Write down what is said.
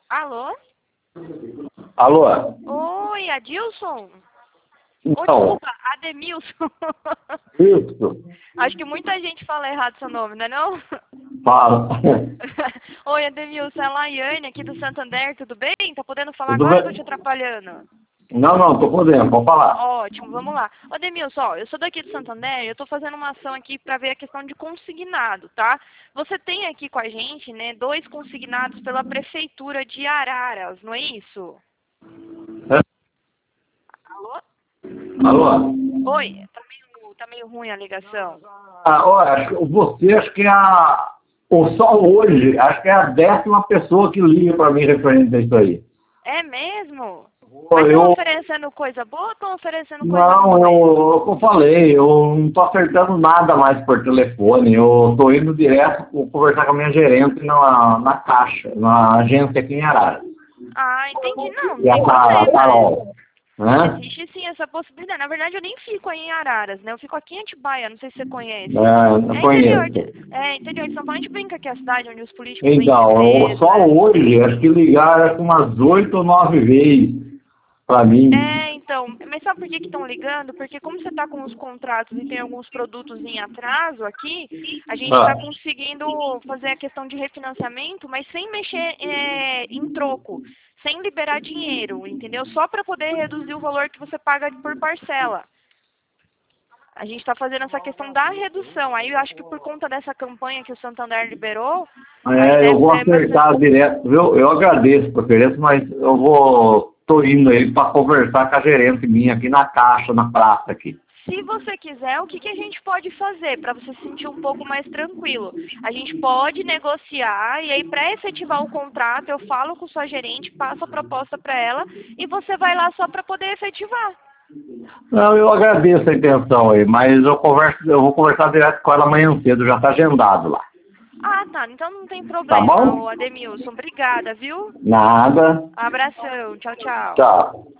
Alô? Alô? Oi, Adilson? Ô, Então, desculpa, Ademilson. isso, Acho que muita gente fala errado seu nome, não é não? fala. Oi, Ademilson, é a Laiane aqui do Santander, tudo bem? Tá podendo falar Tudo agora ou tô te bem? atrapalhando? Não, tô podendo, pode falar. Ótimo, vamos lá. Ô, Ademilson, ó, eu sou daqui do Santander e eu tô fazendo uma ação aqui para ver a questão de consignado, tá? Você tem aqui com a gente, né, 2 consignados pela Prefeitura de Araras, não é isso? Alô? Alô? Oi, tá meio ruim a ligação. Olha, acho que é ou só hoje, acho que é a 10ª pessoa que liga para mim referente a isso aí. É mesmo? Pô, Mas estão Eu, oferecendo coisa boa ou estão oferecendo coisa não, ruim? eu falei, eu não tô acertando nada mais por telefone, eu tô indo direto conversar com a minha gerente na Caixa, na agência aqui em Arara. Ah, entendi. Não, não E a tem problema. Carol, né? Existe sim essa possibilidade. Na verdade, eu nem fico aí em Araras, né? Eu fico aqui em Atibaia, não sei se você conhece. Não É interior conheço. de, interior de São Paulo. A gente brinca que é a cidade onde os políticos vêm de Então, peso, só né? hoje, acho que ligaram umas 8 ou 9 vezes para mim. É, então, mas sabe por que estão ligando? Porque como você está com os contratos e tem alguns produtos em atraso aqui, a gente está Ah, conseguindo fazer a questão de refinanciamento, mas sem mexer em troco, sem liberar dinheiro, entendeu? Só para poder reduzir o valor que você paga por parcela. A gente está fazendo essa questão da redução. Aí eu acho que por conta dessa campanha que o Santander liberou, aí eu deve vou ser bastante. acertar direto, viu? Eu agradeço a preferência, mas tô indo aí para conversar com a gerente minha aqui na Caixa, na praça aqui. Se você quiser, o que, que a gente pode fazer para você se sentir um pouco mais tranquilo? A gente pode negociar e aí para efetivar o contrato eu falo com sua gerente, passo a proposta para ela e você vai lá só para poder efetivar. Não, eu agradeço a intenção aí, mas eu vou conversar direto com ela amanhã cedo, já está agendado lá. Ah, tá. Então não tem Tá problema, ô bom? Ademilson. Obrigada, viu? Nada. Abração. Tchau, tchau. Tchau.